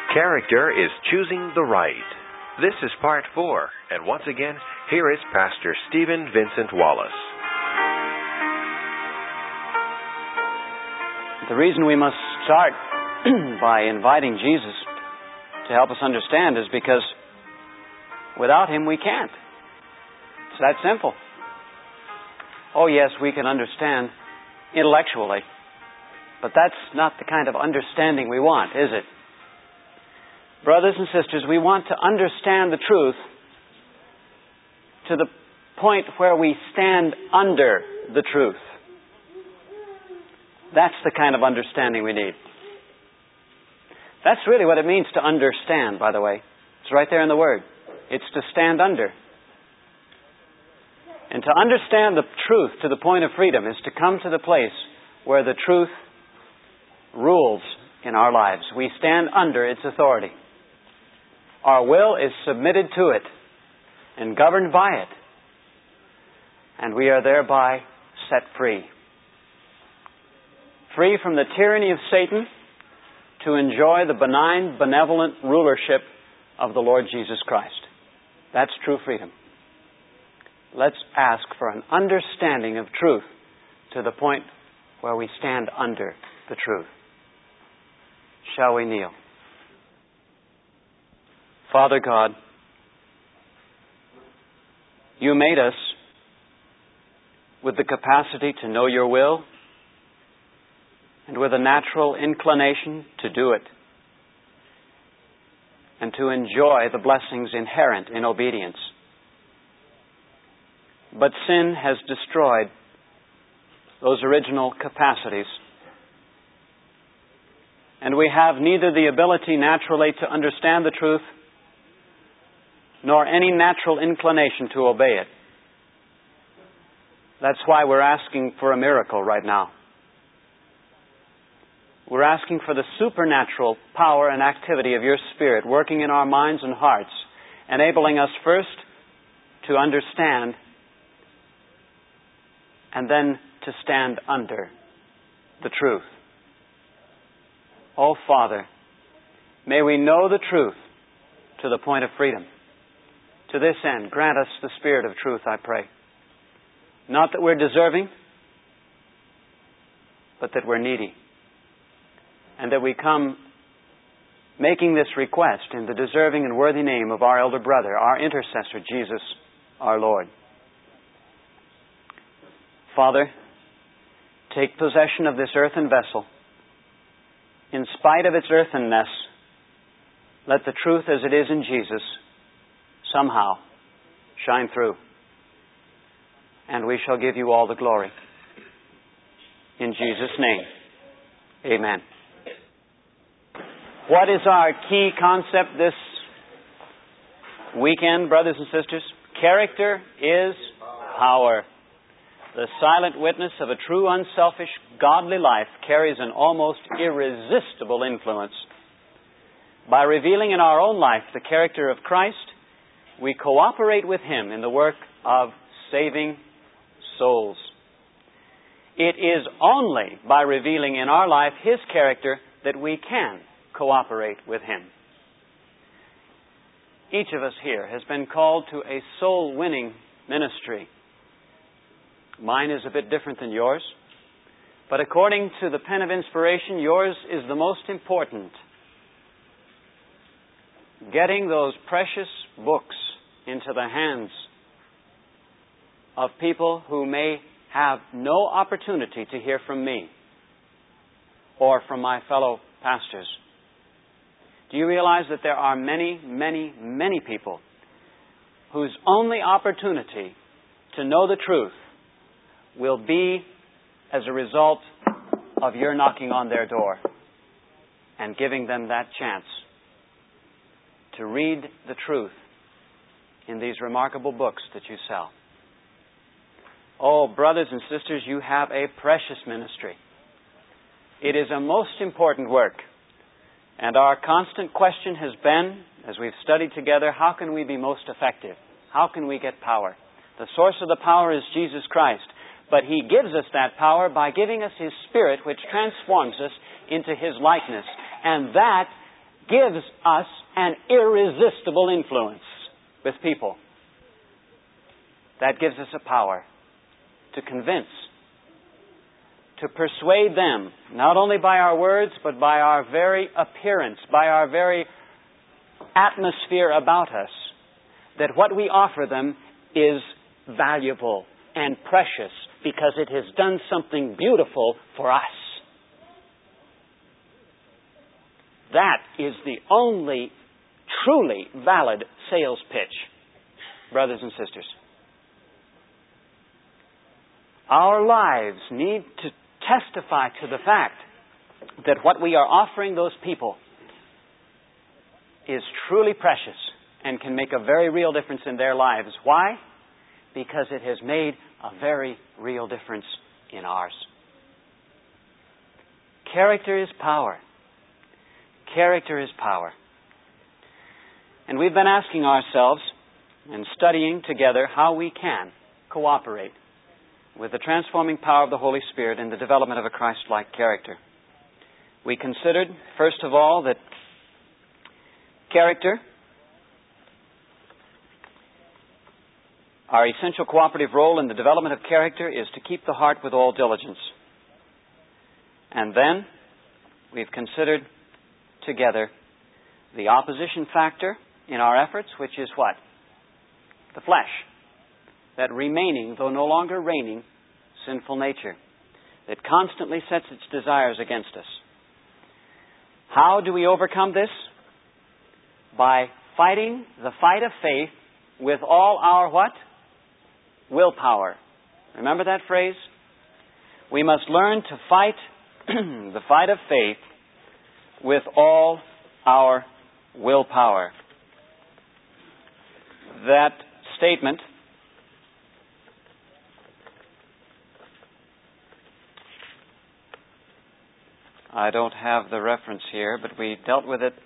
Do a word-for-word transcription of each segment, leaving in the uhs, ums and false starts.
Character is choosing the right. This is part four, and once again, here is Pastor Stephen Vincent Wallace. The reason we must start by inviting Jesus to help us understand is because without Him we can't. It's that simple. Oh yes, we can understand intellectually, but that's not the kind of understanding we want, is it? Brothers and sisters, we want to understand the truth to the point where we stand under the truth. That's the kind of understanding we need. That's really what it means to understand, by the way. It's right there in the Word. It's to stand under. And to understand the truth to the point of freedom is to come to the place where the truth rules in our lives. We stand under its authority. Our will is submitted to it and governed by it. And we are thereby set free. Free from the tyranny of Satan to enjoy the benign, benevolent rulership of the Lord Jesus Christ. That's true freedom. Let's ask for an understanding of truth to the point where we stand under the truth. Shall we kneel? Father God, You made us with the capacity to know Your will and with a natural inclination to do it and to enjoy the blessings inherent in obedience. But sin has destroyed those original capacities. And we have neither the ability naturally to understand the truth nor any natural inclination to obey it. That's why we're asking for a miracle right now. We're asking for the supernatural power and activity of Your Spirit working in our minds and hearts, enabling us first to understand and then to stand under the truth. Oh, Father, may we know the truth to the point of freedom. To this end, grant us the Spirit of truth, I pray. Not that we're deserving, but that we're needy. And that we come making this request in the deserving and worthy name of our elder brother, our intercessor, Jesus, our Lord. Father, take possession of this earthen vessel. In spite of its earthenness, let the truth as it is in Jesus somehow shine through. And we shall give You all the glory. In Jesus' name, amen. What is our key concept this weekend, brothers and sisters? Character is power. The silent witness of a true, unselfish, godly life carries an almost irresistible influence. By revealing in our own life the character of Christ, we cooperate with Him in the work of saving souls. It is only by revealing in our life His character that we can cooperate with Him. Each of us here has been called to a soul-winning ministry. Mine is a bit different than yours, but according to the pen of inspiration, yours is the most important. Getting those precious books into the hands of people who may have no opportunity to hear from me or from my fellow pastors. Do you realize that there are many, many, many people whose only opportunity to know the truth will be as a result of your knocking on their door and giving them that chance to read the truth in these remarkable books that you sell? Oh, brothers and sisters, you have a precious ministry. It is a most important work. And our constant question has been, as we've studied together, how can we be most effective? How can we get power? The source of the power is Jesus Christ. But He gives us that power by giving us His Spirit, which transforms us into His likeness. And that gives us an irresistible influence with people. That gives us a power to convince, to persuade them, not only by our words, but by our very appearance, by our very atmosphere about us, that what we offer them is valuable and precious because it has done something beautiful for us. That is the only truly valid sales pitch, brothers and sisters. Our lives need to testify to the fact that what we are offering those people is truly precious and can make a very real difference in their lives. Why? Because it has made a very real difference in ours. Character is power. Character is power. And we've been asking ourselves and studying together how we can cooperate with the transforming power of the Holy Spirit in the development of a Christ-like character. We considered, first of all, that character, our essential cooperative role in the development of character is to keep the heart with all diligence. And then we've considered together the opposition factor in our efforts, which is what? The flesh. That remaining, though no longer reigning, sinful nature that constantly sets its desires against us. How do we overcome this? By fighting the fight of faith with all our what? Willpower. Remember that phrase? We must learn to fight the fight of faith with all our willpower. That statement I don't have the reference here, but we dealt with it.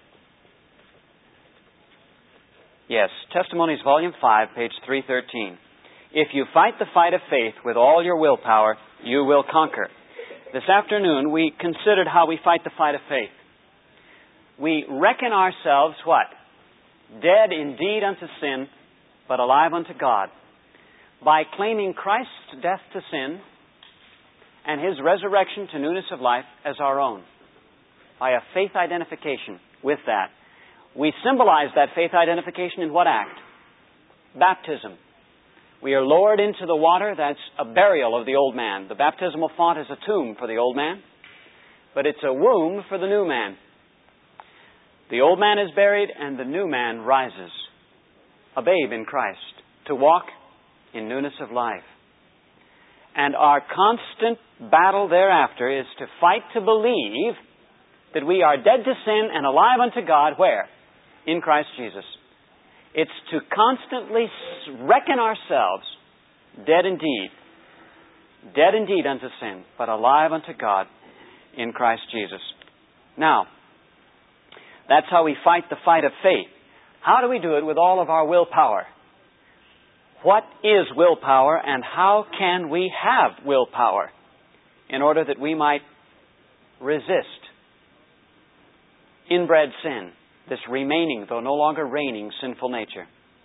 Yes, Testimonies, Volume five, page three thirteen. If you fight the fight of faith with all your willpower, you will conquer. This afternoon, we considered how we fight the fight of faith. We reckon ourselves, what? Dead indeed unto sin, but alive unto God. By claiming Christ's death to sin and His resurrection to newness of life as our own. By a faith identification with that. We symbolize that faith identification in what act? Baptism. We are lowered into the water. That's a burial of the old man. The baptismal font is a tomb for the old man, but it's a womb for the new man. The old man is buried and the new man rises, a babe in Christ, to walk in newness of life. And our constant battle thereafter is to fight to believe that we are dead to sin and alive unto God. Where? In Christ Jesus. It's to constantly reckon ourselves dead indeed. Dead indeed unto sin, but alive unto God in Christ Jesus. Now, that's how we fight the fight of faith. How do we do it with all of our willpower? What is willpower and how can we have willpower in order that we might resist inbred sin, this remaining, though no longer reigning, sinful nature?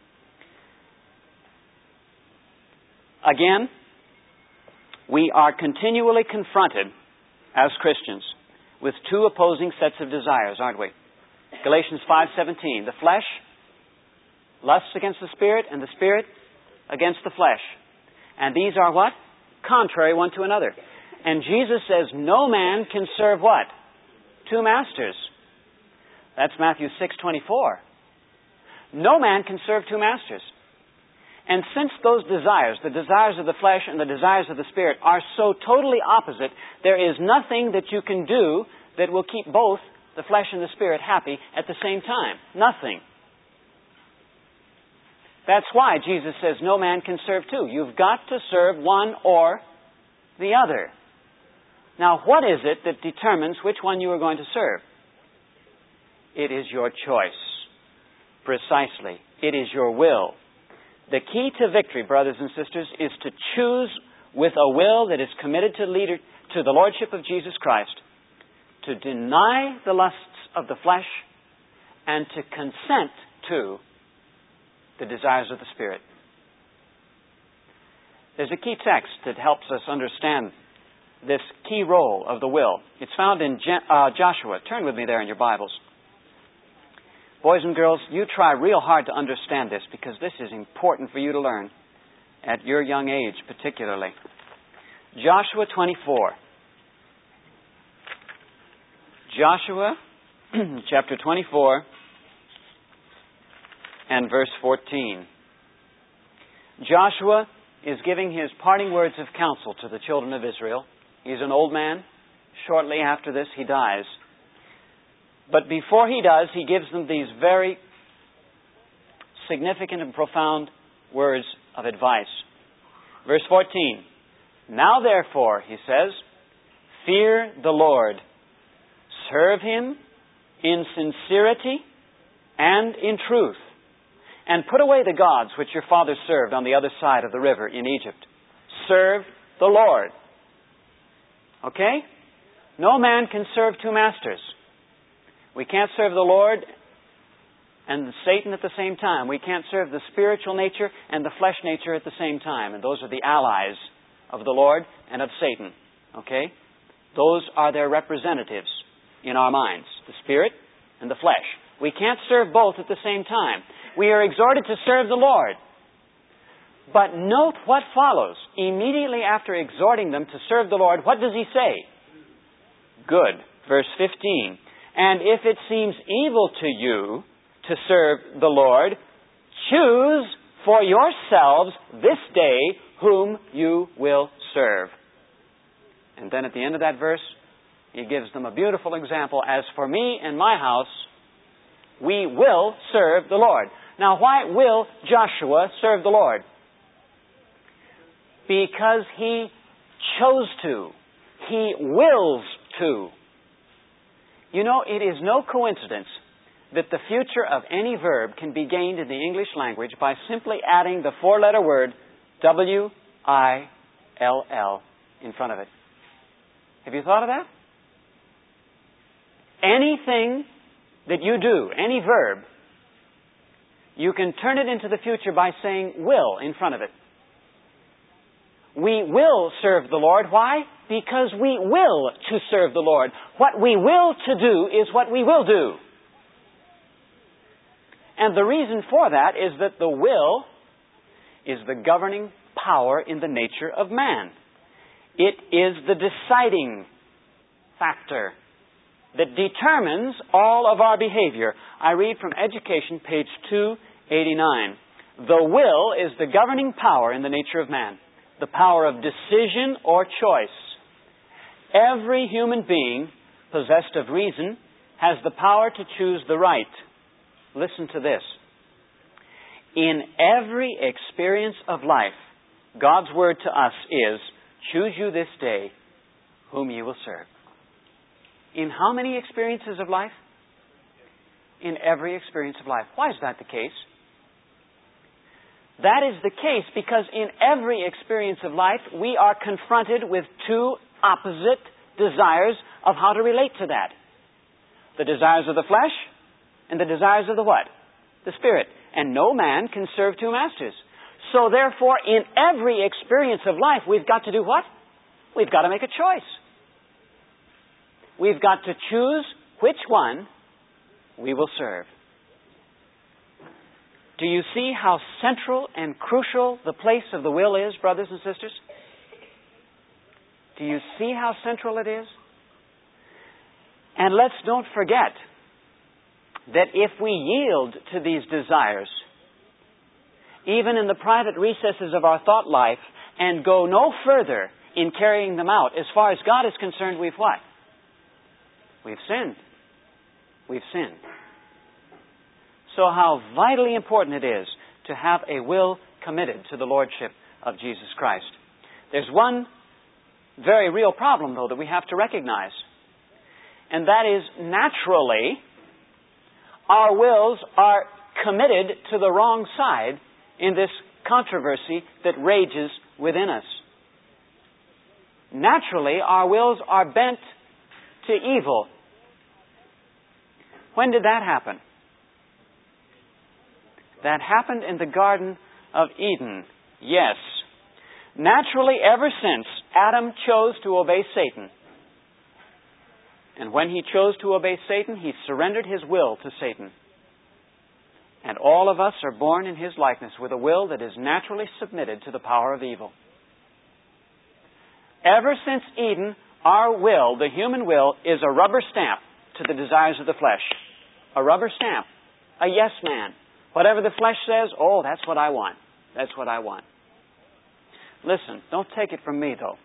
Again, we are continually confronted as Christians with two opposing sets of desires, aren't we? Galatians five seventeen, the flesh lusts against the Spirit, and the Spirit against the flesh. And these are what? Contrary one to another. And Jesus says no man can serve what? Two masters. That's Matthew six twenty-four. No man can serve two masters. And since those desires, the desires of the flesh and the desires of the Spirit, are so totally opposite, there is nothing that you can do that will keep both the flesh and the Spirit happy at the same time. Nothing. That's why Jesus says no man can serve two. You've got to serve one or the other. Now, what is it that determines which one you are going to serve? It is your choice. Precisely. It is your will. The key to victory, brothers and sisters, is to choose with a will that is committed to leader, to the Lordship of Jesus Christ, to deny the lusts of the flesh and to consent to the desires of the Spirit. There's a key text that helps us understand this key role of the will. It's found in uh, Joshua. Turn with me there in your Bibles. Boys and girls, you try real hard to understand this because this is important for you to learn at your young age particularly. Joshua twenty-four. Joshua chapter twenty-four and verse fourteen. Joshua is giving his parting words of counsel to the children of Israel. He's an old man. Shortly after this, he dies. But before he does, he gives them these very significant and profound words of advice. Verse fourteen. Now therefore, he says, fear the Lord. Serve Him in sincerity and in truth. And put away the gods which your fathers served on the other side of the river in Egypt. Serve the Lord. Okay? No man can serve two masters. We can't serve the Lord and Satan at the same time. We can't serve the spiritual nature and the flesh nature at the same time. And those are the allies of the Lord and of Satan. Okay? Those are their representatives in our minds. The spirit and the flesh. We can't serve both at the same time. We are exhorted to serve the Lord. But note what follows. Immediately after exhorting them to serve the Lord, what does he say? Good. Verse fifteen. And if it seems evil to you to serve the Lord, choose for yourselves this day whom you will serve. And then at the end of that verse, he gives them a beautiful example. As for me and my house, we will serve the Lord. Now, why will Joshua serve the Lord? Because he chose to. He wills to. You know, it is no coincidence that the future of any verb can be gained in the English language by simply adding the four-letter word W I L L in front of it. Have you thought of that? Anything that you do, any verb, you can turn it into the future by saying will in front of it. We will serve the Lord. Why? Because we will to serve the Lord. What we will to do is what we will do. And the reason for that is that the will is the governing power in the nature of man. It is the deciding factor that determines all of our behavior. I read from Education, page two eighty-nine. The will is the governing power in the nature of man, the power of decision or choice. Every human being possessed of reason has the power to choose the right. Listen to this. In every experience of life, God's word to us is, choose you this day whom you will serve. In how many experiences of life? In every experience of life. Why is that the case? That is the case because in every experience of life, we are confronted with two opposite desires of how to relate to that. The desires of the flesh and the desires of the what? The Spirit. And no man can serve two masters. So therefore, in every experience of life, we've got to do what? We've got to make a choice. We've got to choose which one we will serve. Do you see how central and crucial the place of the will is, brothers and sisters? Do you see how central it is? And let's don't forget that if we yield to these desires, even in the private recesses of our thought life, and go no further in carrying them out, as far as God is concerned, we've what? We've sinned. We've sinned. So how vitally important it is to have a will committed to the Lordship of Jesus Christ. There's one very real problem, though, that we have to recognize. And that is, naturally, our wills are committed to the wrong side in this controversy that rages within us. Naturally, our wills are bent to evil. When did that happen? That happened in the Garden of Eden. Yes. Naturally, ever since Adam chose to obey Satan, and when he chose to obey Satan, he surrendered his will to Satan. And all of us are born in his likeness with a will that is naturally submitted to the power of evil. Ever since Eden, our will, the human will, is a rubber stamp to the desires of the flesh. A rubber stamp. A yes man. Whatever the flesh says, oh, that's what I want. That's what I want. Listen, don't take it from me, though.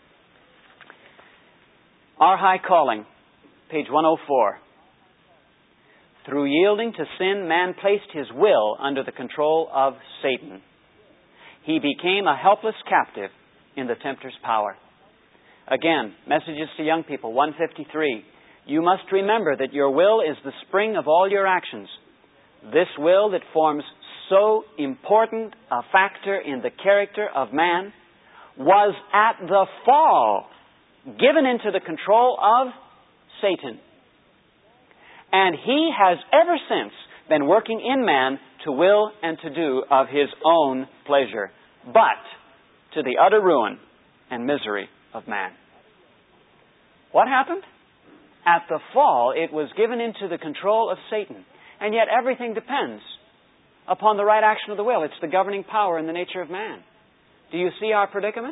Our High Calling, page one oh four. Through yielding to sin, man placed his will under the control of Satan. He became a helpless captive in the tempter's power. Again, Messages to Young People, one fifty-three. You must remember that your will is the spring of all your actions. This will that forms so important a factor in the character of man was at the fall given into the control of Satan. And he has ever since been working in man to will and to do of his own pleasure, but to the utter ruin and misery of man. What happened? At the fall, it was given into the control of Satan. And yet everything depends upon the right action of the will. It's the governing power in the nature of man. Do you see our predicament?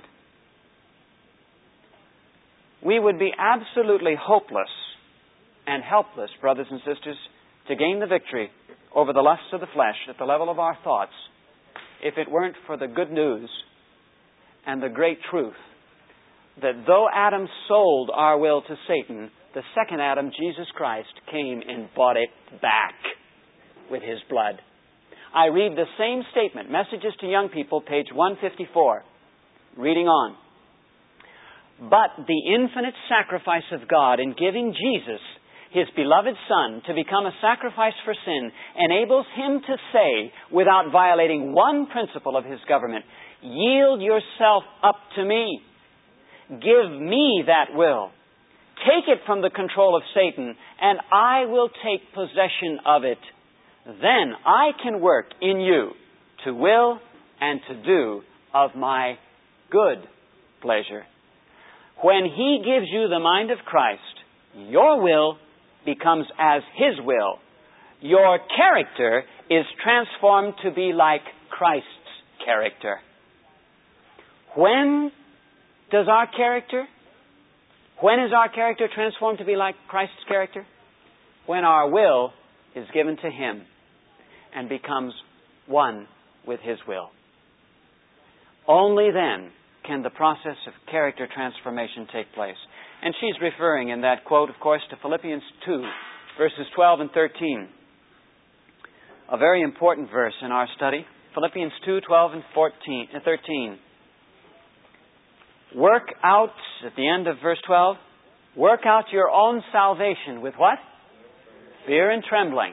We would be absolutely hopeless and helpless, brothers and sisters, to gain the victory over the lusts of the flesh at the level of our thoughts if it weren't for the good news and the great truth that though Adam sold our will to Satan, the second Adam, Jesus Christ, came and bought it back with His blood. I read the same statement, Messages to Young People, page one fifty-four. Reading on. But the infinite sacrifice of God in giving Jesus, His beloved Son, to become a sacrifice for sin, enables Him to say, without violating one principle of His government, yield yourself up to me. Give me that will. Take it from the control of Satan, and I will take possession of it. Then I can work in you to will and to do of my good pleasure. When He gives you the mind of Christ, your will becomes as His will. Your character is transformed to be like Christ's character. When does our character, when is our character transformed to be like Christ's character? When our will is given to Him and becomes one with His will. Only then can the process of character transformation take place. And she's referring in that quote, of course, to Philippians two, verses twelve and thirteen. A very important verse in our study. Philippians two, twelve and fourteen, uh, thirteen. Work out, at the end of verse twelve, work out your own salvation with what? Fear and trembling.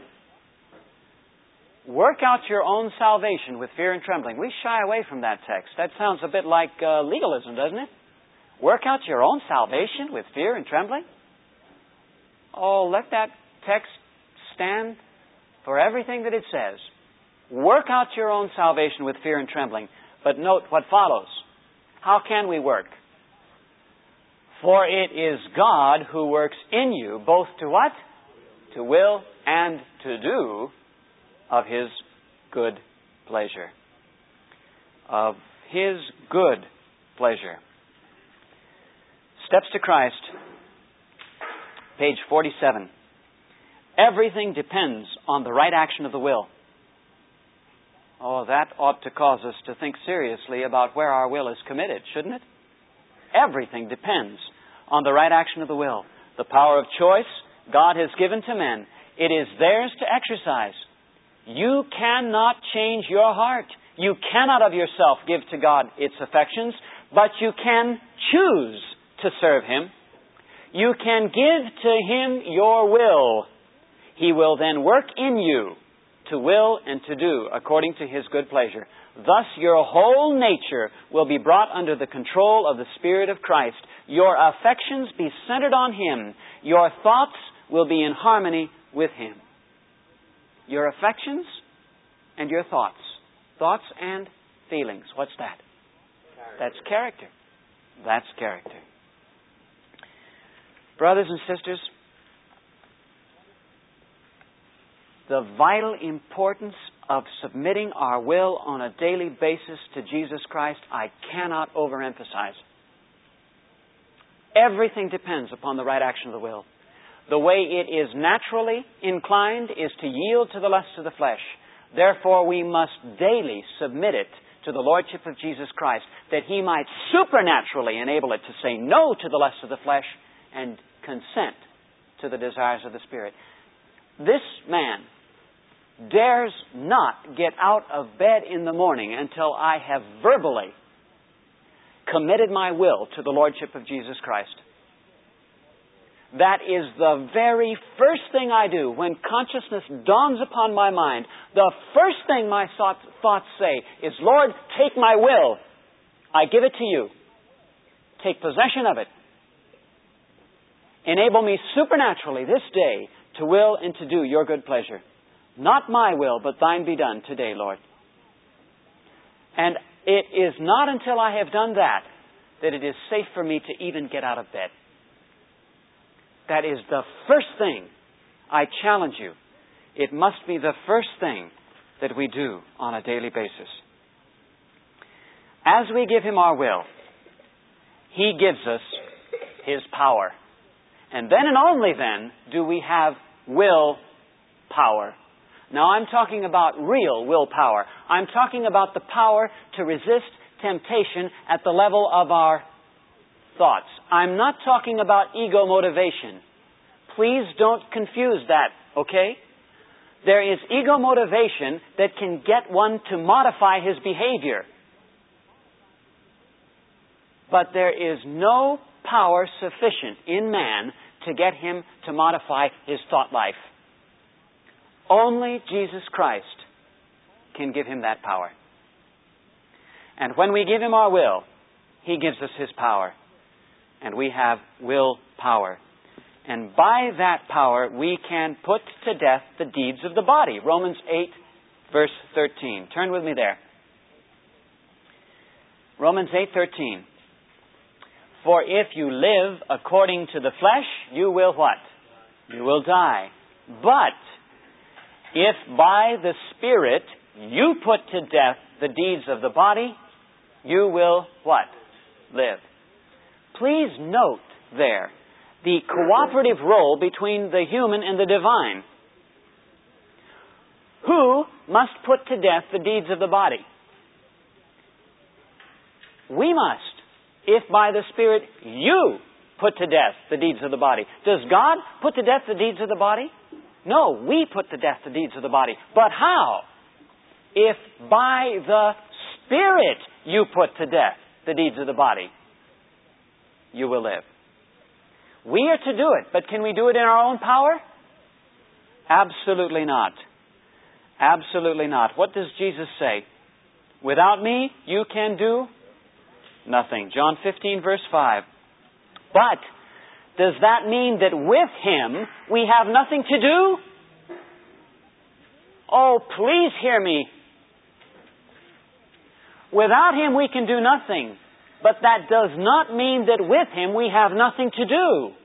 Work out your own salvation with fear and trembling. We shy away from that text. That sounds a bit like uh, legalism, doesn't it? Work out your own salvation with fear and trembling? Oh, let that text stand for everything that it says. Work out your own salvation with fear and trembling. But note what follows. How can we work? For it is God who works in you, both to what? To will and to do of His good pleasure. Of His good pleasure. Steps to Christ, page forty-seven. Everything depends on the right action of the will. Oh, that ought to cause us to think seriously about where our will is committed, shouldn't it? Everything depends on the right action of the will. The power of choice God has given to men. It is theirs to exercise. You cannot change your heart. You cannot of yourself give to God its affections, but you can choose to serve Him. You can give to Him your will. He will then work in you to will and to do according to His good pleasure. Thus your whole nature will be brought under the control of the Spirit of Christ. Your affections be centered on Him. Your thoughts will be in harmony with Him. your affections and your thoughts. Thoughts and feelings. What's that? Character. That's character. That's character. Brothers and sisters, the vital importance of submitting our will on a daily basis to Jesus Christ, I cannot overemphasize. Everything depends upon the right action of the will. The way it is naturally inclined is to yield to the lusts of the flesh. Therefore, we must daily submit it to the Lordship of Jesus Christ, that He might supernaturally enable it to say no to the lusts of the flesh and consent to the desires of the Spirit. This man dares not get out of bed in the morning until I have verbally committed my will to the Lordship of Jesus Christ. That is the very first thing I do when consciousness dawns upon my mind. The first thing my thoughts, thoughts say is, Lord, take my will. I give it to you. Take possession of it. Enable me supernaturally this day to will and to do your good pleasure. Not my will, but thine be done today, Lord. And it is not until I have done that that it is safe for me to even get out of bed. That is the first thing. I challenge you. It must be the first thing that we do on a daily basis. As we give Him our will, He gives us His power. And then and only then do we have will power. Now I'm talking about real willpower. I'm talking about the power to resist temptation at the level of our thoughts. I'm not talking about ego motivation. Please don't confuse that, okay? There is ego motivation that can get one to modify his behavior. But there is no power sufficient in man to get him to modify his thought life. Only Jesus Christ can give him that power. And when we give Him our will, He gives us His power. And we have will power. And by that power, we can put to death the deeds of the body. Romans eight, verse thirteen. Turn with me there. Romans eight, thirteen. For if you live according to the flesh, you will what? You will die. But if by the Spirit you put to death the deeds of the body, you will what? Live. Please note there the cooperative role between the human and the divine. Who must put to death the deeds of the body? We must, if by the Spirit you put to death the deeds of the body. Does God put to death the deeds of the body? No, we put to death the deeds of the body. But how? If by the Spirit you put to death the deeds of the body, you will live. We are to do it, but can we do it in our own power? Absolutely not. Absolutely not. What does Jesus say? Without me, you can do nothing. John fifteen, verse five. But does that mean that with Him we have nothing to do? Oh, please hear me. Without Him we can do nothing. But that does not mean that with Him we have nothing to do.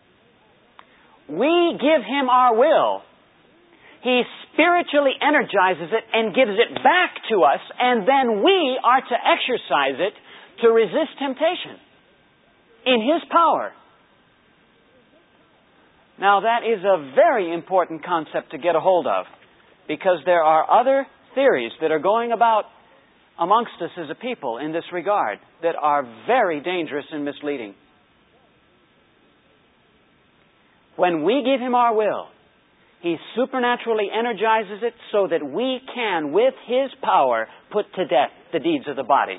We give Him our will. He spiritually energizes it and gives it back to us, and then we are to exercise it to resist temptation in His power. Now that is a very important concept to get a hold of, because there are other theories that are going about amongst us as a people in this regard that are very dangerous and misleading. When we give Him our will, He supernaturally energizes it so that we can, with His power, put to death the deeds of the body.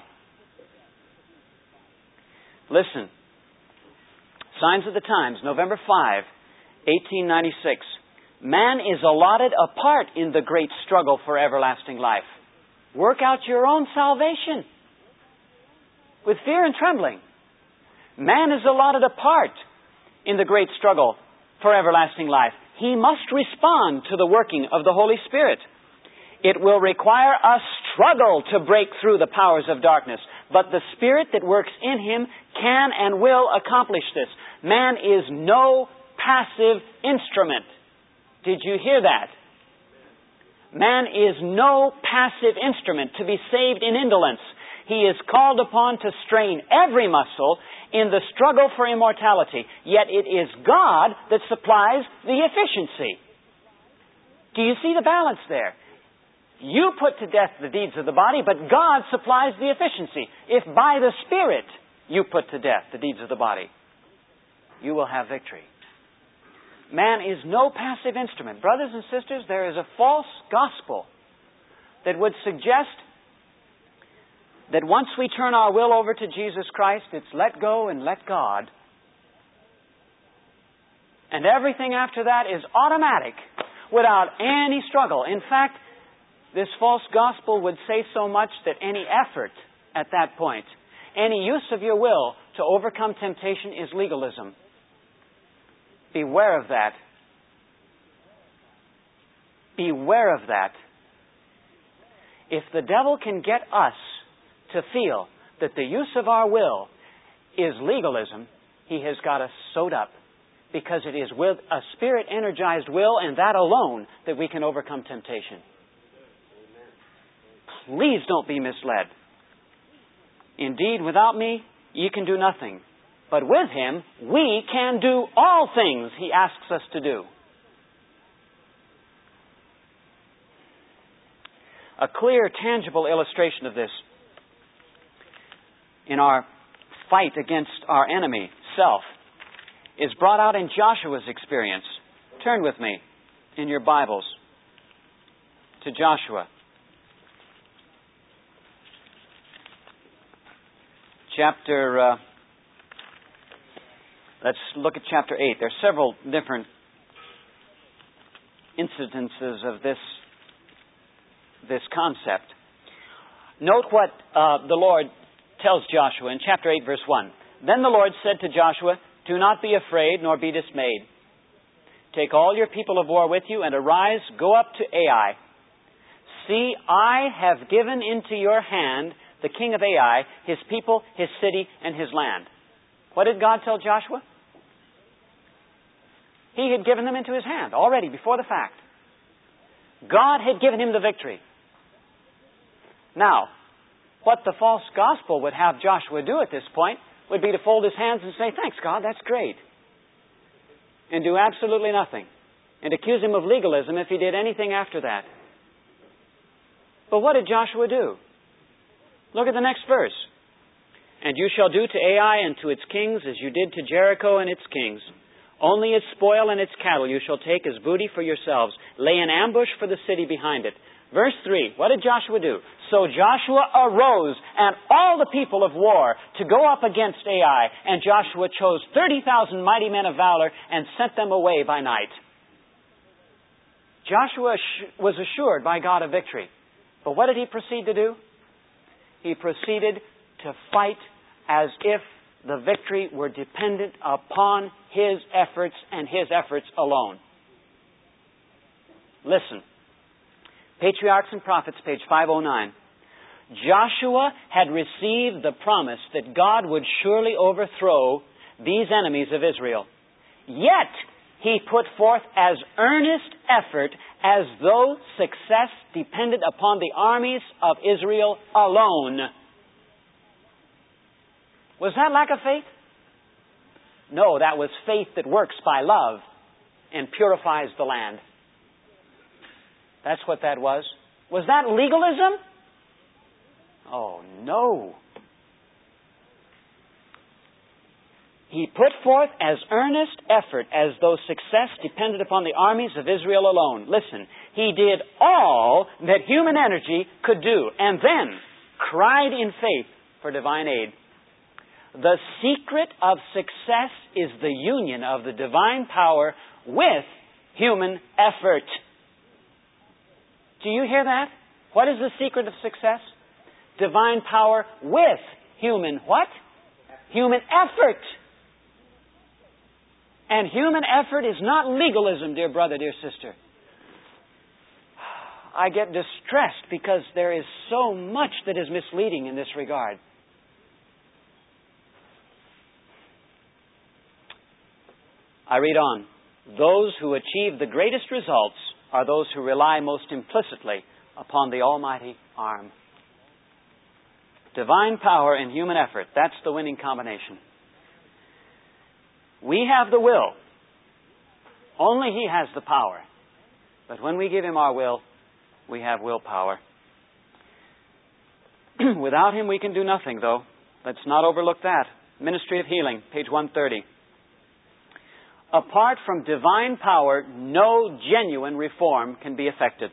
Listen. Signs of the Times, November fifth, eighteen ninety-six. Man is allotted a part in the great struggle for everlasting life. Work out your own salvation with fear and trembling. Man is allotted a part in the great struggle for everlasting life. he must respond to the working of the Holy Spirit. It will require a struggle to break through the powers of darkness, but the Spirit that works in him can and will accomplish this. Man is no passive instrument. Did you hear that? Man is no passive instrument to be saved in indolence. He is called upon to strain every muscle in the struggle for immortality. Yet it is God that supplies the efficiency. Do you see the balance there? You put to death the deeds of the body, but God supplies the efficiency. If by the Spirit you put to death the deeds of the body, you will have victory. Man is no passive instrument. Brothers and sisters, there is a false gospel that would suggest that once we turn our will over to Jesus Christ, it's let go and let God. And everything after that is automatic, without any struggle. In fact, this false gospel would say so much that any effort at that point, any use of your will to overcome temptation is legalism. Beware of that. Beware of that. If the devil can get us to feel that the use of our will is legalism, he has got us sewed up, because it is with a Spirit-energized will and that alone that we can overcome temptation. Please don't be misled. Indeed, without me, ye can do nothing. But with Him, we can do all things He asks us to do. A clear, tangible illustration of this in our fight against our enemy, self, is brought out in Joshua's experience. Turn with me in your Bibles to Joshua. Chapter, uh, let's look at chapter eight. There are several different incidences of this, this concept. Note what uh, the Lord tells Joshua in chapter eight, verse one. Then the Lord said to Joshua, "Do not be afraid, nor be dismayed. Take all your people of war with you, and arise, go up to Ai. See, I have given into your hand the king of Ai, his people, his city, and his land." What did God tell Joshua? He had given them into his hand already, before the fact. God had given him the victory. Now, what the false gospel would have Joshua do at this point would be to fold his hands and say, "Thanks, God, that's great," and do absolutely nothing, and accuse him of legalism if he did anything after that. But what did Joshua do? Look at the next verse. "And you shall do to Ai and to its kings as you did to Jericho and its kings. Only its spoil and its cattle you shall take as booty for yourselves. Lay an ambush for the city behind it." Verse three, what did Joshua do? "So Joshua arose and all the people of war to go up against Ai, and Joshua chose thirty thousand mighty men of valor and sent them away by night." Joshua was assured by God of victory. But what did he proceed to do? He proceeded to fight as if the victory were dependent upon his efforts and his efforts alone. Listen. Patriarchs and Prophets, page five oh nine. Joshua had received the promise that God would surely overthrow these enemies of Israel. Yet, he put forth as earnest effort as though success depended upon the armies of Israel alone. Was that lack of faith? No, that was faith that works by love and purifies the land. That's what that was. Was that legalism? Oh, no. He put forth as earnest effort as though success depended upon the armies of Israel alone. Listen, he did all that human energy could do, and then cried in faith for divine aid. The secret of success is the union of the divine power with human effort. Do you hear that? What is the secret of success? Divine power with human what? Human effort. And human effort is not legalism, dear brother, dear sister. I get distressed because there is so much that is misleading in this regard. I read on. Those who achieve the greatest results are those who rely most implicitly upon the almighty arm. Divine power and human effort, that's the winning combination. We have the will. Only He has the power. But when we give Him our will, we have willpower. Without Him we can do nothing, though. Let's not overlook that. Ministry of Healing, page one thirty. Apart from divine power, no genuine reform can be effected.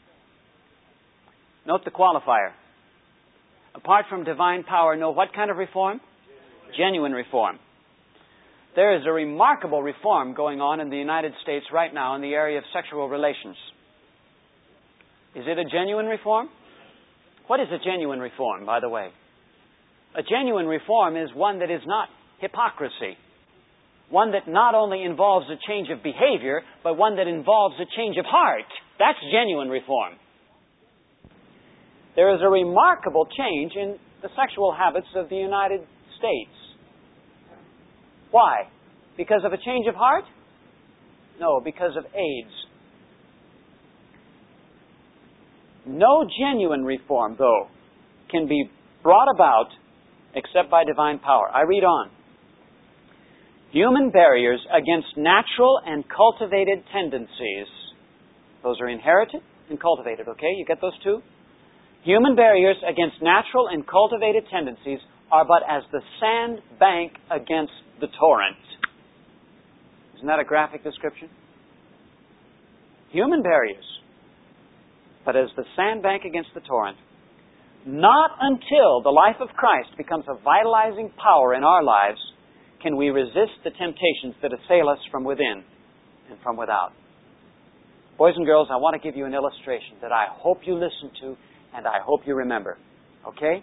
Note the qualifier. Apart from divine power, no what kind of reform? Genuine reform. There is a remarkable reform going on in the United States right now in the area of sexual relations. Is it a genuine reform? What is a genuine reform, by the way? A genuine reform is one that is not hypocrisy. One that not only involves a change of behavior, but one that involves a change of heart. That's genuine reform. There is a remarkable change in the sexual habits of the United States. Why? Because of a change of heart? No, because of AIDS. No genuine reform, though, can be brought about except by divine power. I read on. Human barriers against natural and cultivated tendencies. Those are inherited and cultivated, okay? You get those two? Human barriers against natural and cultivated tendencies are but as the sand bank against the torrent. Isn't that a graphic description? Human barriers, but as the sand bank against the torrent. Not until the life of Christ becomes a vitalizing power in our lives can we resist the temptations that assail us from within and from without. Boys and girls, I want to give you an illustration that I hope you listen to and I hope you remember. Okay?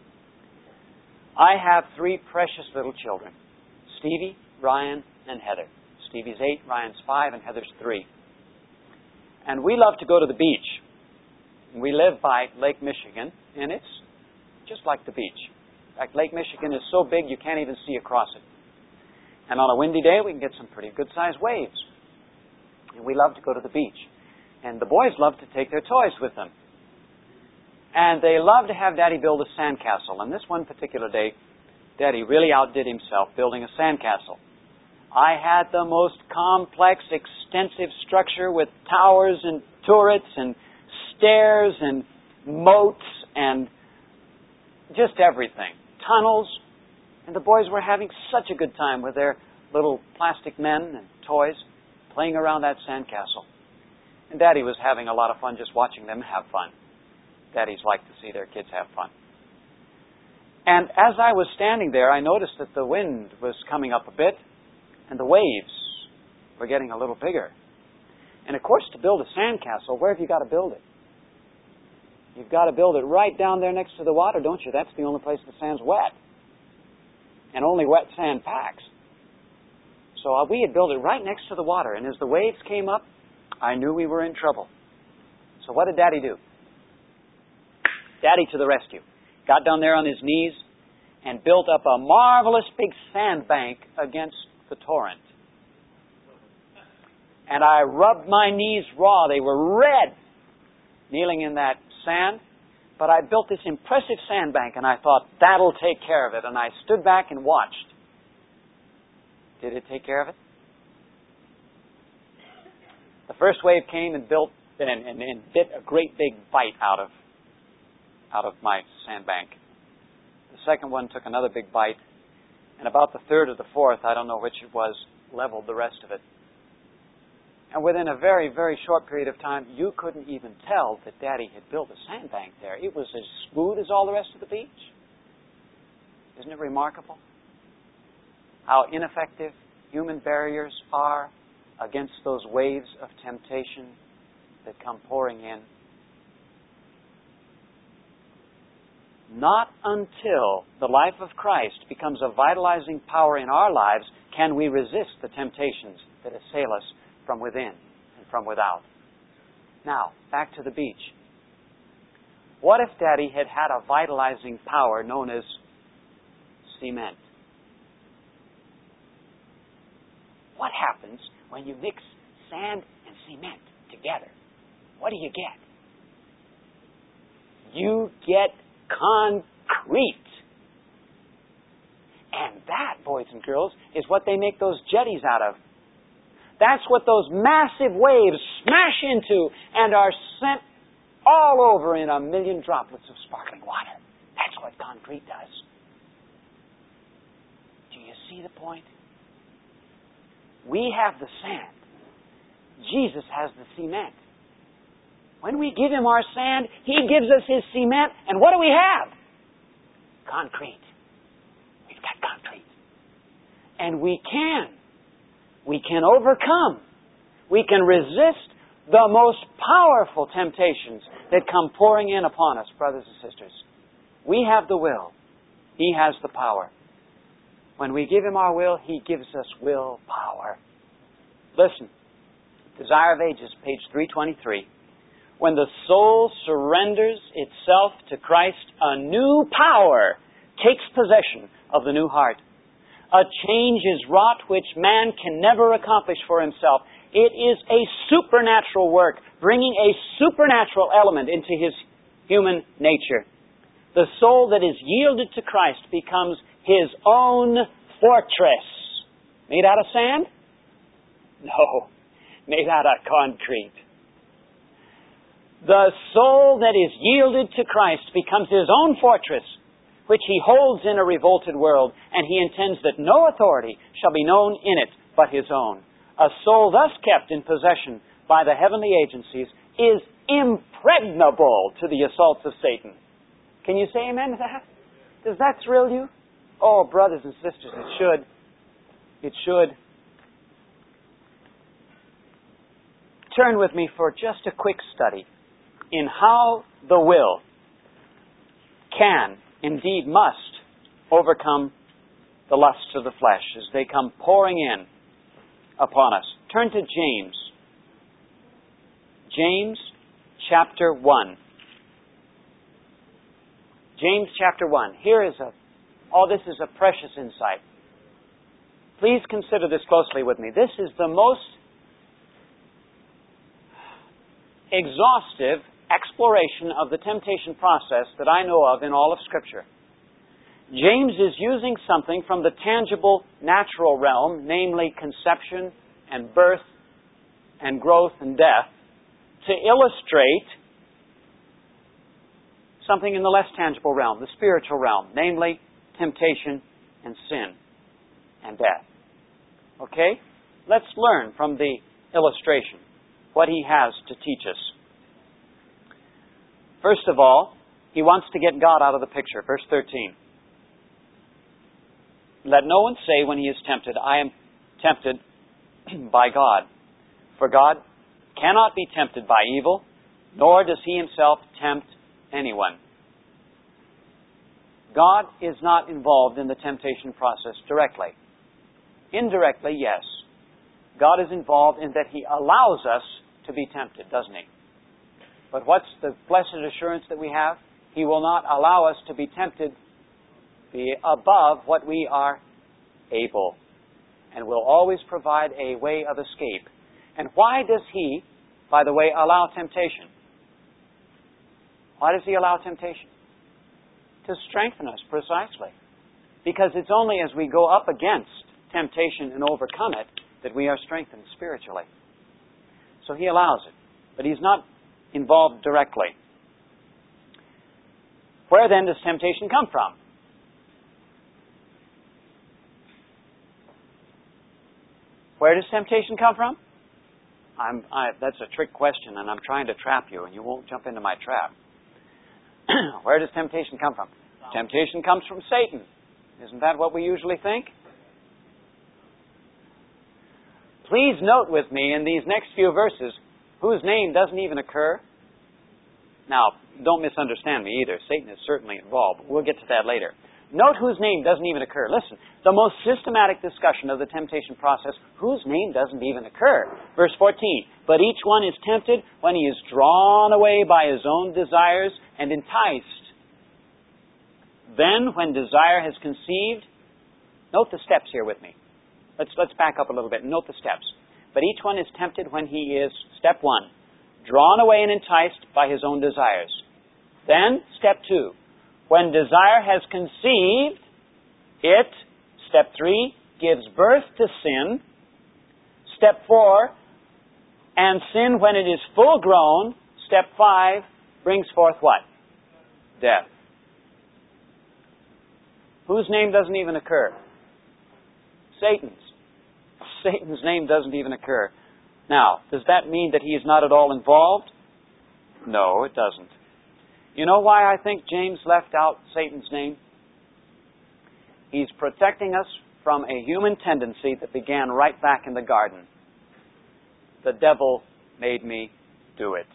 I have three precious little children. Stevie, Ryan, and Heather. Stevie's eight, Ryan's five, and Heather's three. And we love to go to the beach. We live by Lake Michigan, and it's just like the beach. In fact, Lake Michigan is so big you can't even see across it. And on a windy day, we can get some pretty good-sized waves. And we love to go to the beach. And the boys love to take their toys with them. And they love to have Daddy build a sandcastle. And this one particular day, Daddy really outdid himself building a sandcastle. I had the most complex, extensive structure with towers and turrets and stairs and moats and just everything. Tunnels. And the boys were having such a good time with their little plastic men and toys playing around that sandcastle. And Daddy was having a lot of fun just watching them have fun. Daddies like to see their kids have fun. And as I was standing there, I noticed that the wind was coming up a bit and the waves were getting a little bigger. And of course, to build a sandcastle, where have you got to build it? You've got to build it right down there next to the water, don't you? That's the only place the sand's wet. And only wet sand packs. So uh, we had built it right next to the water. And as the waves came up, I knew we were in trouble. So what did Daddy do? Daddy to the rescue. Got down there on his knees and built up a marvelous big sandbank against the torrent. And I rubbed my knees raw. They were red, kneeling in that sand. But I built this impressive sandbank, and I thought, that'll take care of it. And I stood back and watched. Did it take care of it? The first wave came and built and, and, and bit a great big bite out of out of my sandbank. The second one took another big bite, and about the third or the fourth, I don't know which it was, leveled the rest of it. And within a very, very short period of time, you couldn't even tell that Daddy had built a sandbank there. It was as smooth as all the rest of the beach. Isn't it remarkable how ineffective human barriers are against those waves of temptation that come pouring in? Not until the life of Christ becomes a vitalizing power in our lives can we resist the temptations that assail us from within and from without. Now, back to the beach. What if Daddy had had a vitalizing power known as cement? What happens when you mix sand and cement together? What do you get? You get concrete. And that, boys and girls, is what they make those jetties out of. That's what those massive waves smash into and are sent all over in a million droplets of sparkling water. That's what concrete does. Do you see the point? We have the sand. Jesus has the cement. When we give Him our sand, He gives us His cement, and what do we have? Concrete. We've got concrete. And we can. We can overcome. We can resist the most powerful temptations that come pouring in upon us, brothers and sisters. We have the will. He has the power. When we give Him our will, He gives us willpower. Listen. Desire of Ages, page three twenty-three. When the soul surrenders itself to Christ, a new power takes possession of the new heart. A change is wrought which man can never accomplish for himself. It is a supernatural work, bringing a supernatural element into his human nature. The soul that is yielded to Christ becomes his own fortress. Made out of sand? No, made out of concrete. The soul that is yielded to Christ becomes his own fortress, which he holds in a revolted world, and he intends that no authority shall be known in it but his own. A soul thus kept in possession by the heavenly agencies is impregnable to the assaults of Satan. Can you say amen to that? Does that thrill you? Oh, brothers and sisters, it should. It should. Turn with me for just a quick study in how the will can, indeed must, overcome the lusts of the flesh as they come pouring in upon us. Turn to James. James chapter one. James chapter one. Here is a, oh, this is a precious insight. Please consider this closely with me. This is the most exhaustive exploration of the temptation process that I know of in all of Scripture. James is using something from the tangible natural realm, namely conception and birth and growth and death, to illustrate something in the less tangible realm, the spiritual realm, namely temptation and sin and death. Okay? Let's learn from the illustration what he has to teach us. First of all, he wants to get God out of the picture. Verse thirteen. Let no one say when he is tempted, I am tempted by God. For God cannot be tempted by evil, nor does He Himself tempt anyone. God is not involved in the temptation process directly. Indirectly, yes. God is involved in that He allows us to be tempted, doesn't He? But what's the blessed assurance that we have? He will not allow us to be tempted be above what we are able, and will always provide a way of escape. And why does He, by the way, allow temptation? Why does He allow temptation? To strengthen us, precisely. Because it's only as we go up against temptation and overcome it that we are strengthened spiritually. So He allows it. But He's not involved directly. Where then does temptation come from? Where does temptation come from? I'm, I, that's a trick question, and I'm trying to trap you, and you won't jump into my trap. Where does temptation come from? Temptation comes from Satan. Isn't that what we usually think? Please note with me in these next few verses, whose name doesn't even occur. Now, don't misunderstand me either. Satan is certainly involved. We'll get to that later. Note whose name doesn't even occur. Listen, the most systematic discussion of the temptation process, whose name doesn't even occur. Verse fourteen, but each one is tempted when he is drawn away by his own desires and enticed. Then, when desire has conceived, note the steps here with me. Let's, let's back up a little bit and note the steps. But each one is tempted when he is, step one, drawn away and enticed by his own desires. Then, step two, when desire has conceived, it, step three, gives birth to sin. Step four, and sin when it is full grown, step five, brings forth what? Death. Whose name doesn't even occur? Satan's. Satan's name doesn't even occur. Now, does that mean that he is not at all involved? No, it doesn't. You know why I think James left out Satan's name? He's protecting us from a human tendency that began right back in the garden. The devil made me do it.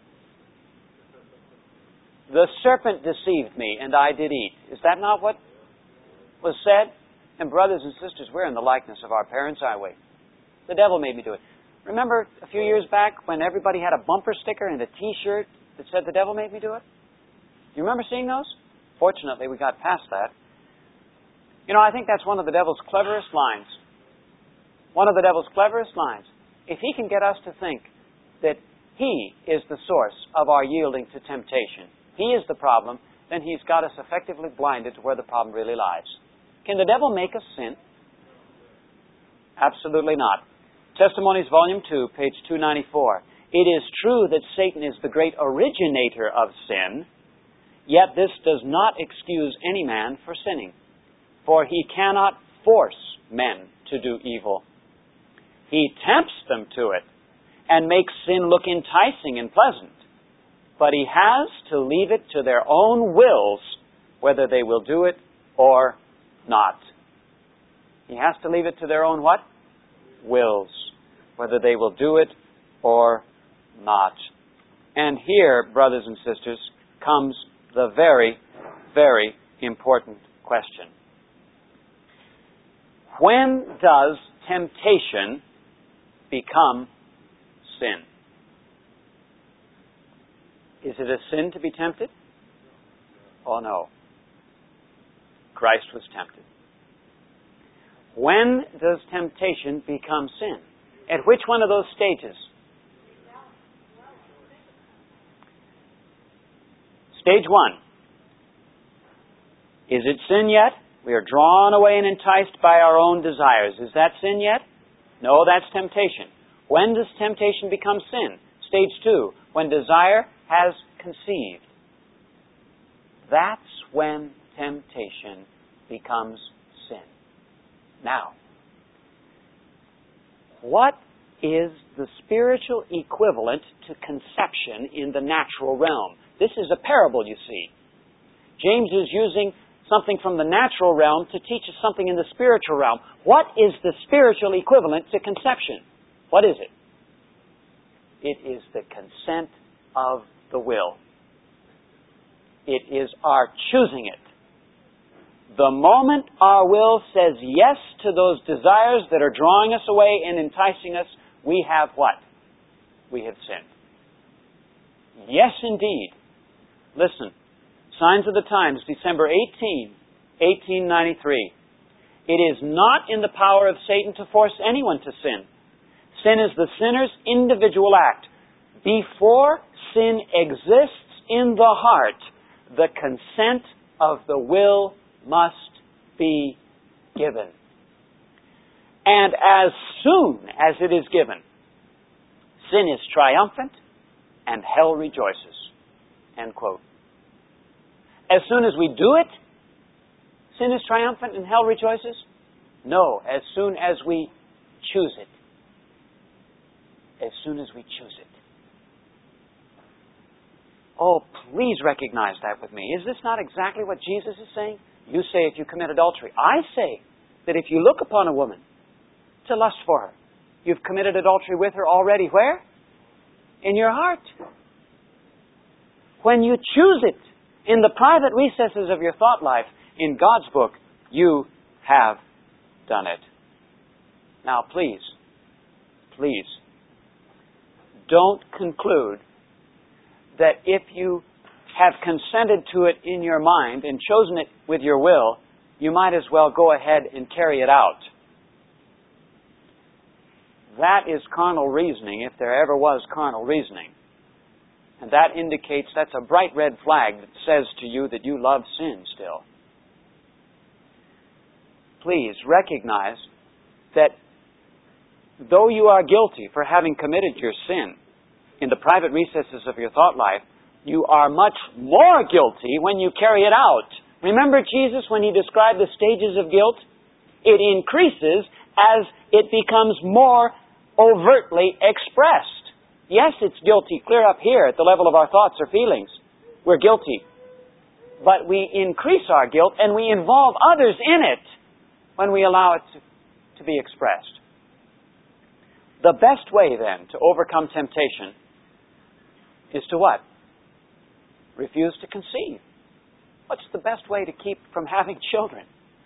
The serpent deceived me, and I did eat. Is that not what was said? And brothers and sisters, we're in the likeness of our parents, aren't we? The devil made me do it. Remember a few years back when everybody had a bumper sticker and a T-shirt that said, the devil made me do it? Do you remember seeing those? Fortunately, we got past that. You know, I think that's one of the devil's cleverest lines. One of the devil's cleverest lines. If he can get us to think that he is the source of our yielding to temptation, he is the problem, then he's got us effectively blinded to where the problem really lies. Can the devil make us sin? Absolutely not. Testimonies, Volume two, page two ninety-four. It is true that Satan is the great originator of sin, yet this does not excuse any man for sinning, for he cannot force men to do evil. He tempts them to it and makes sin look enticing and pleasant, but he has to leave it to their own wills whether they will do it or not. He has to leave it to their own what? Wills, whether they will do it or not. And here, brothers and sisters, comes the very, very important question. When does temptation become sin? Is it a sin to be tempted? Oh no. Christ was tempted. When does temptation become sin? At which one of those stages? Stage one. Is it sin yet? We are drawn away and enticed by our own desires. Is that sin yet? No, that's temptation. When does temptation become sin? Stage two. When desire has conceived. That's when temptation becomes sin. Now, what is the spiritual equivalent to conception in the natural realm? This is a parable, you see. James is using something from the natural realm to teach us something in the spiritual realm. What is the spiritual equivalent to conception? What is it? It is the consent of the will. It is our choosing it. The moment our will says yes to those desires that are drawing us away and enticing us, we have what? We have sinned. Yes, indeed. Listen, Signs of the Times, December eighteenth, eighteen ninety-three. It is not in the power of Satan to force anyone to sin. Sin is the sinner's individual act. Before sin exists in the heart, the consent of the will must be given. And as soon as it is given, sin is triumphant and hell rejoices. End quote. As soon as we do it, sin is triumphant and hell rejoices? No, as soon as we choose it. As soon as we choose it. Oh, please recognize that with me. Is this not exactly what Jesus is saying? You say if you commit adultery. I say that if you look upon a woman to lust for her, you've committed adultery with her already where? In your heart. when you choose it in the private recesses of your thought life, in God's book, you have done it. Now, please, please, don't conclude that if you have consented to it in your mind and chosen it with your will, you might as well go ahead and carry it out. That is carnal reasoning, if there ever was carnal reasoning. And that indicates, that's a bright red flag that says to you that you love sin still. Please recognize that though you are guilty for having committed your sin in the private recesses of your thought life, you are much more guilty when you carry it out. Remember Jesus when He described the stages of guilt? It increases as it becomes more overtly expressed. Yes, it's guilty clear up here at the level of our thoughts or feelings. We're guilty. But we increase our guilt and we involve others in it when we allow it to, to be expressed. The best way then to overcome temptation is to what? Refuse to conceive. What's the best way to keep from having children?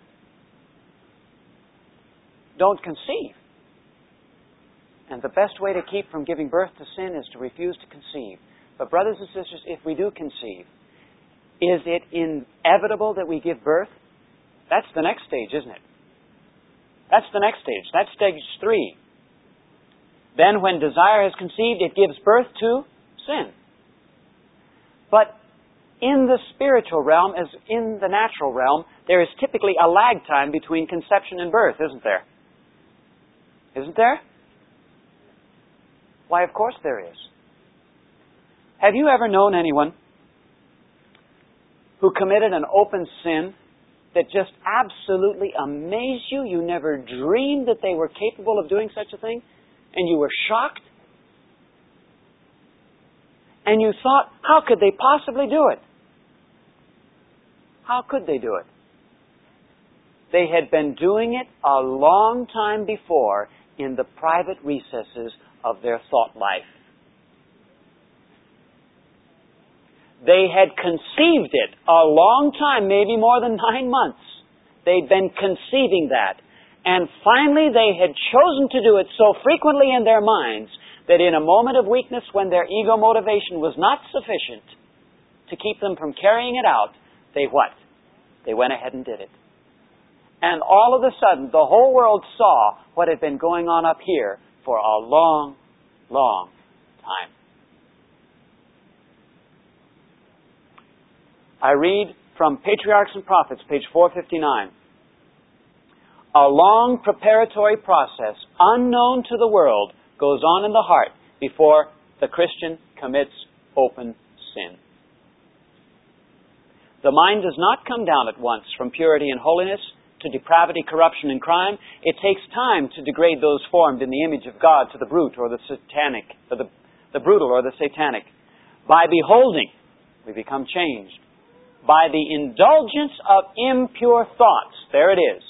Don't conceive. And the best way to keep from giving birth to sin is to refuse to conceive. But brothers and sisters, if we do conceive, is it inevitable that we give birth? That's the next stage, isn't it? That's the next stage. That's stage three. Then when desire is conceived, it gives birth to sin. But in the spiritual realm, as in the natural realm, there is typically a lag time between conception and birth, isn't there? Isn't there? Why, of course there is. Have you ever known anyone who committed an open sin that just absolutely amazed you? You never dreamed that they were capable of doing such a thing? And you were shocked? And you thought, how could they possibly do it? How could they do it? They had been doing it a long time before in the private recesses of their thought life. They had conceived it a long time, maybe more than nine months. They'd been conceiving that. And finally they had chosen to do it so frequently in their minds that in a moment of weakness when their ego motivation was not sufficient to keep them from carrying it out, they what? They went ahead and did it. And all of a sudden, the whole world saw what had been going on up here for a long, long time. I read from Patriarchs and Prophets, page four fifty-nine. A long preparatory process, unknown to the world, goes on in the heart before the Christian commits open sin. The mind does not come down at once from purity and holiness to depravity, corruption, and crime. It takes time to degrade those formed in the image of God to the brute or the satanic, or the, the brutal or the satanic. By beholding, we become changed. By the indulgence of impure thoughts, there it is.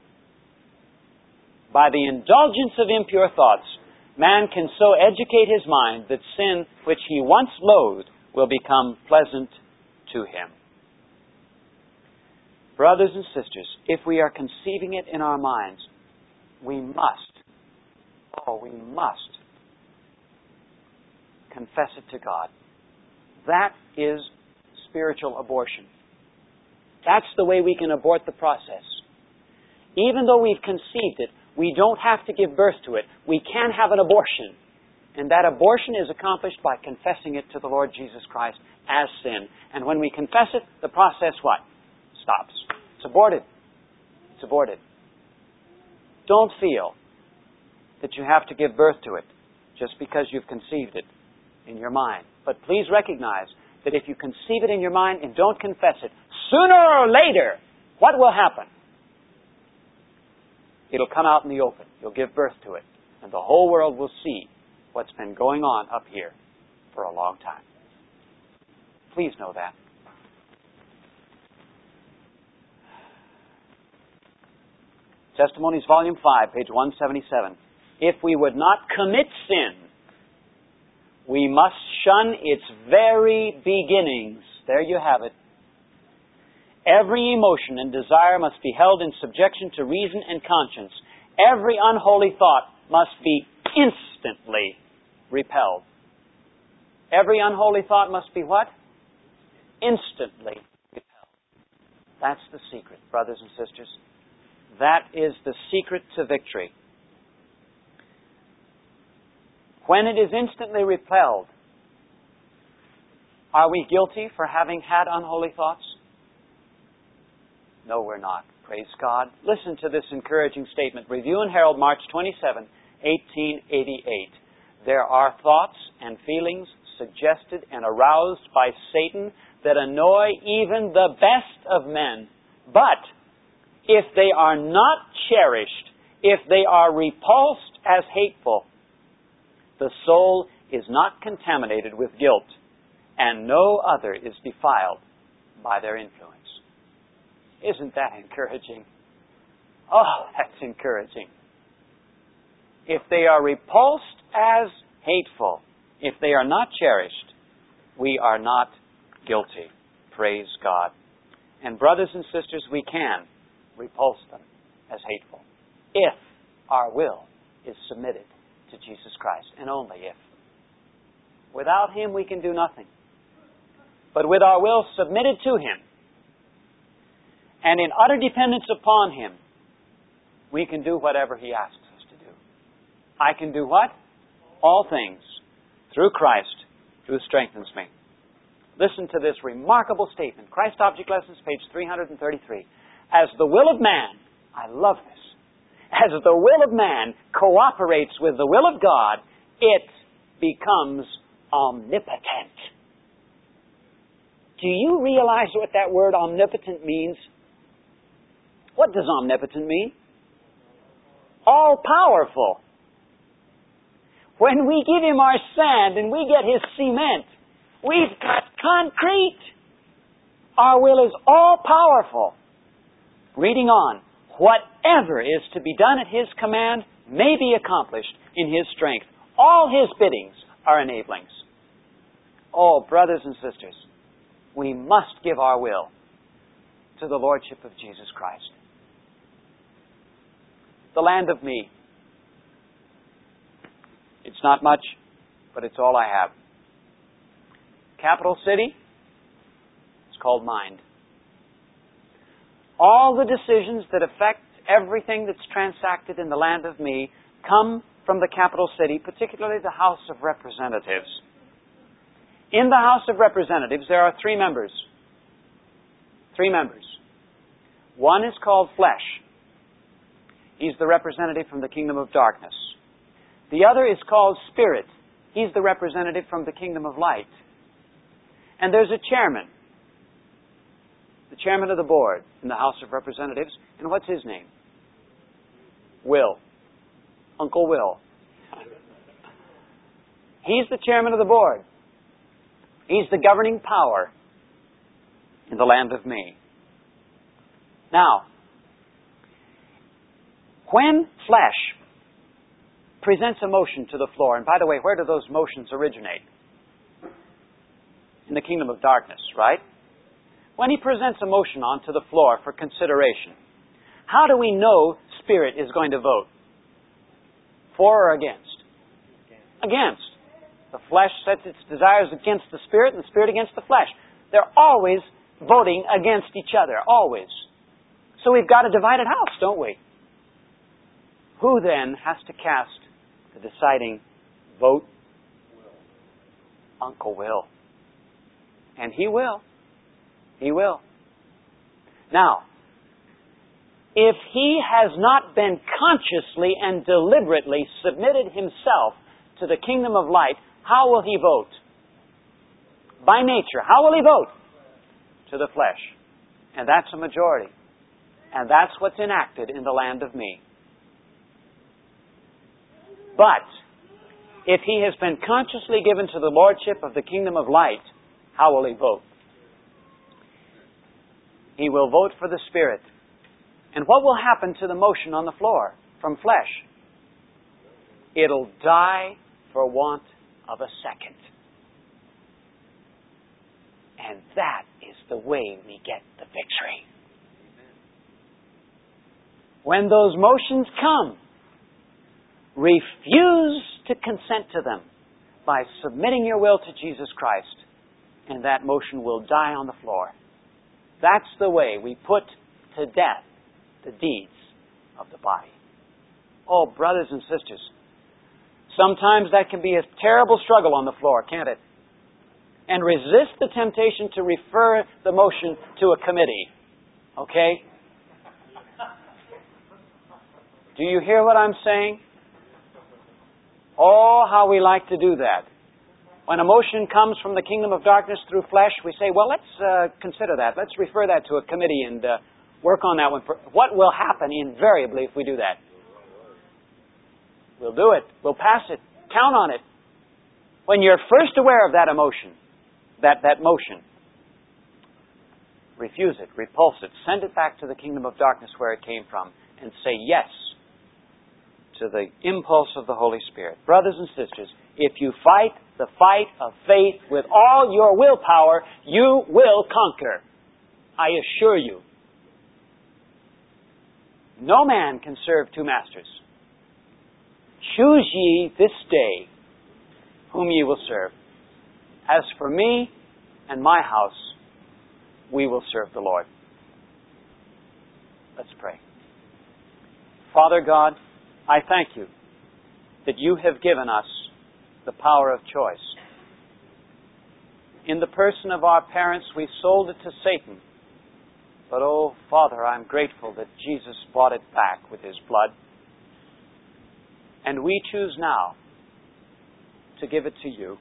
By the indulgence of impure thoughts, man can so educate his mind that sin which he once loathed will become pleasant to him. Brothers and sisters, if we are conceiving it in our minds, we must, oh, we must confess it to God. That is spiritual abortion. That's the way we can abort the process. Even though we've conceived it, we don't have to give birth to it. We can have an abortion. And that abortion is accomplished by confessing it to the Lord Jesus Christ as sin. And when we confess it, the process what? Stops. It's aborted. It's aborted. Don't feel that you have to give birth to it just because you've conceived it in your mind. But please recognize that if you conceive it in your mind and don't confess it, sooner or later, what will happen? It'll come out in the open. You'll give birth to it. And the whole world will see what's been going on up here for a long time. Please know that. Testimonies, Volume five, page one seventy-seven. If we would not commit sin, we must shun its very beginnings. There you have it. Every emotion and desire must be held in subjection to reason and conscience. Every unholy thought must be instantly repelled. Every unholy thought must be what? Instantly repelled. That's the secret, brothers and sisters. That is the secret to victory. When it is instantly repelled, are we guilty for having had unholy thoughts? No, we're not. Praise God. Listen to this encouraging statement. Review and Herald, March twenty-seventh, eighteen eighty-eight. There are thoughts and feelings suggested and aroused by Satan that annoy even the best of men. But if they are not cherished, if they are repulsed as hateful, the soul is not contaminated with guilt, and no other is defiled by their influence. Isn't that encouraging? Oh, that's encouraging. If they are repulsed as hateful, if they are not cherished, we are not guilty. Praise God. And brothers and sisters, we can repulse them as hateful if our will is submitted to Jesus Christ, and only if. Without Him, we can do nothing. But with our will submitted to Him, and in utter dependence upon Him, we can do whatever He asks us to do. I can do what? All things through Christ who strengthens me. Listen to this remarkable statement. Christ Object Lessons, page three thirty-three. As the will of man, I love this, as the will of man cooperates with the will of God, it becomes omnipotent. Do you realize what that word omnipotent means? What does omnipotent mean? All-powerful. When we give Him our sand and we get His cement, we've got concrete. Our will is all-powerful. Reading on, whatever is to be done at His command may be accomplished in His strength. All His biddings are enablings. Oh, brothers and sisters, we must give our will to the Lordship of Jesus Christ. The land of me. It's not much, but it's all I have. Capital city, it's called mind. All the decisions that affect everything that's transacted in the land of me come from the capital city, particularly the House of Representatives. In the House of Representatives, there are three members. Three members. One is called flesh. He's the representative from the kingdom of darkness. The other is called spirit. He's the representative from the kingdom of light. And there's a chairman. The chairman of the board in the House of Representatives. And what's his name? Will. Uncle Will. He's the chairman of the board. He's the governing power in the land of me. Now, when flesh presents a motion to the floor, and by the way, where do those motions originate? In the kingdom of darkness, right? When he presents a motion onto the floor for consideration, how do we know spirit is going to vote? For or against? Against. The flesh sets its desires against the spirit, and the spirit against the flesh. They're always voting against each other, always. So we've got a divided house, don't we? Who then has to cast the deciding vote? Will. Uncle Will. And he will. He will. Now, if he has not been consciously and deliberately submitted himself to the kingdom of light, how will he vote? By nature, how will he vote? To the flesh. And that's a majority. And that's what's enacted in the land of me. But, if he has been consciously given to the lordship of the kingdom of light, how will he vote? He will vote for the Spirit. And what will happen to the motion on the floor from flesh? It'll die for want of a second. And that is the way we get the victory. When those motions come, refuse to consent to them by submitting your will to Jesus Christ, and that motion will die on the floor. That's the way we put to death the deeds of the body. Oh, brothers and sisters, sometimes that can be a terrible struggle on the floor, can't it? And resist the temptation to refer the motion to a committee. Okay? Do you hear what I'm saying? Oh, how we like to do that. When a motion comes from the kingdom of darkness through flesh, we say, well, let's uh, consider that. Let's refer that to a committee and uh, work on that one. For what will happen invariably if we do that? We'll do it. We'll pass it. Count on it. When you're first aware of that emotion, that, that motion, refuse it, repulse it, send it back to the kingdom of darkness where it came from, and say yes to the impulse of the Holy Spirit. Brothers and sisters, if you fight the fight of faith with all your willpower, you will conquer. I assure you. No man can serve two masters. Choose ye this day whom ye will serve. As for me and my house, we will serve the Lord. Let's pray. Father God, I thank you that you have given us the power of choice. In the person of our parents, we sold it to Satan. But, oh, Father, I'm grateful that Jesus bought it back with His blood. And we choose now to give it to you.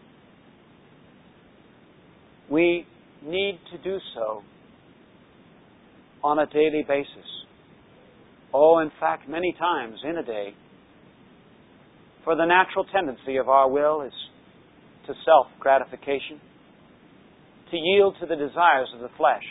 We need to do so on a daily basis. Oh, in fact, many times in a day. For the natural tendency of our will is to self-gratification, to yield to the desires of the flesh.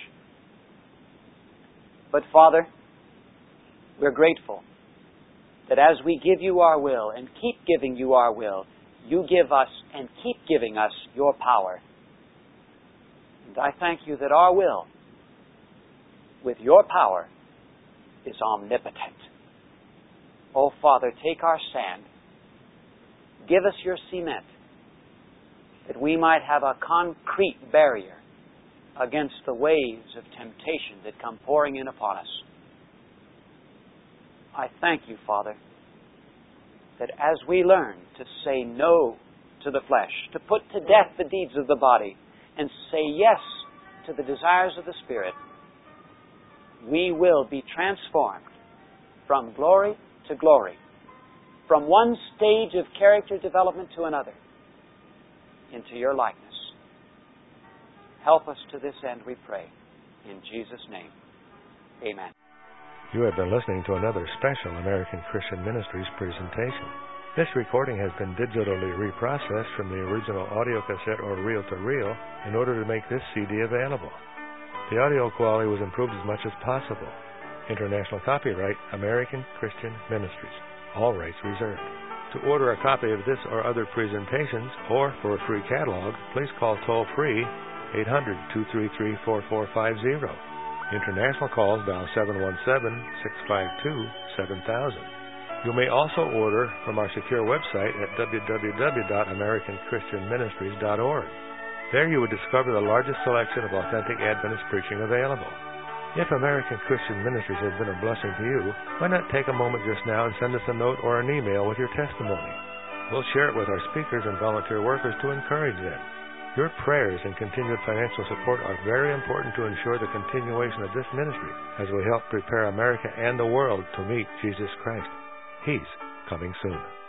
But, Father, we're grateful that as we give you our will and keep giving you our will, you give us and keep giving us your power. And I thank you that our will, with your power, is omnipotent. Oh, Father, take our sand. Give us your cement, that we might have a concrete barrier against the waves of temptation that come pouring in upon us. I thank you, Father, that as we learn to say no to the flesh, to put to death the deeds of the body, and say yes to the desires of the Spirit, we will be transformed from glory to glory, from one stage of character development to another, into your likeness. Help us to this end, we pray. In Jesus' name, amen. You have been listening to another special American Christian Ministries presentation. This recording has been digitally reprocessed from the original audio cassette or reel-to-reel in order to make this C D available. The audio quality was improved as much as possible. International copyright, American Christian Ministries. All rights reserved. To order a copy of this or other presentations, or for a free catalog, please call toll-free eight hundred, two three three, four four five zero. International calls dial seven one seven, six five two, seven thousand. You may also order from our secure website at w w w dot american christian ministries dot org. There you will discover the largest selection of authentic Adventist preaching available. If American Christian Ministries has been a blessing to you, why not take a moment just now and send us a note or an email with your testimony? We'll share it with our speakers and volunteer workers to encourage them. Your prayers and continued financial support are very important to ensure the continuation of this ministry as we help prepare America and the world to meet Jesus Christ. He's coming soon.